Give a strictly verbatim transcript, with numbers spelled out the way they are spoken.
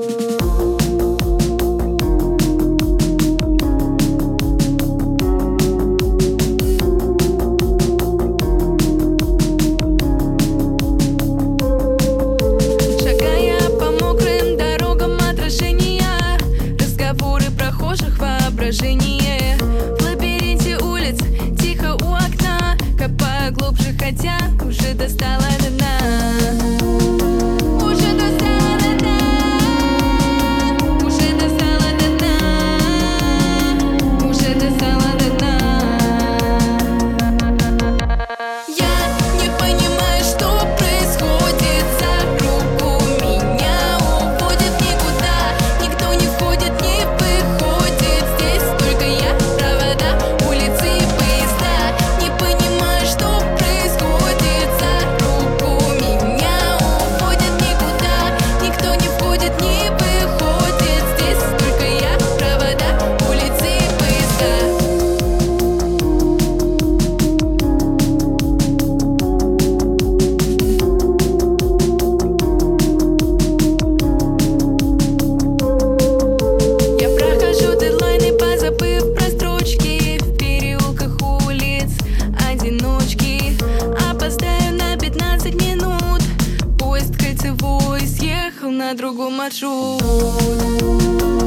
В лабиринте улиц, тихо у окна, копаю глубже, хотя уже достала до дна. Уже достала до дна. Уже достала до дна. Уже достала до дна. Я не понимаю, что происходит. За руку меня уводит никуда. Никто не входит, не выходит. Здесь только я, провода, улицы и поезда. Не понимаю, что происходит. За руку меня уводит никуда. Никто не входит, не выходит. Здесь только я, провода, улицы и поезда. Я прохожу дедлайны, позабыв про строчки. В переулках улиц одиночки. Опоздаю на пятнадцать минут. Поезд кольцевой съехал на другой маршрут.